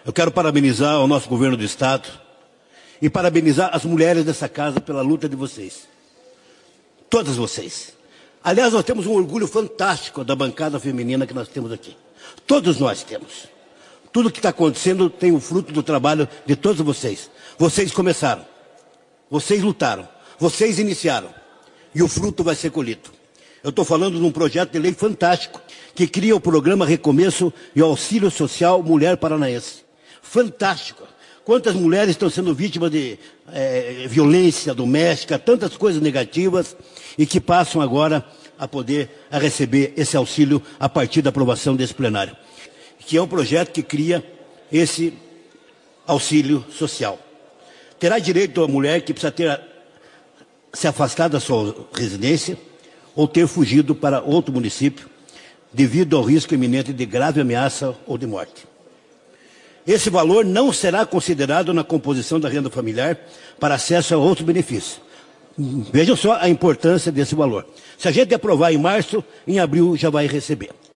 Eu quero parabenizar o nosso governo do Estado e parabenizar as mulheres dessa casa pela luta de vocês. Todas vocês. Aliás, nós temos um orgulho fantástico da bancada feminina que nós temos aqui. Todos nós temos. Tudo que está acontecendo tem o fruto do trabalho de todos vocês. Vocês começaram. Vocês lutaram. Vocês iniciaram. E o fruto vai ser colhido. Eu estou falando de um projeto de lei fantástico que cria o programa Recomeço e o Auxílio Social Mulher Paranaense. Fantástico. Quantas mulheres estão sendo vítimas de violência doméstica, tantas coisas negativas, e que passam agora a poder receber esse auxílio a partir da aprovação desse plenário. Que é um projeto que cria esse auxílio social. Terá direito a mulher que precisa ter se afastado da sua residência ou ter fugido para outro município devido ao risco iminente de grave ameaça ou de morte. Esse valor não será considerado na composição da renda familiar para acesso a outros benefícios. Vejam só a importância desse valor. Se a gente aprovar em março, em abril já vai receber.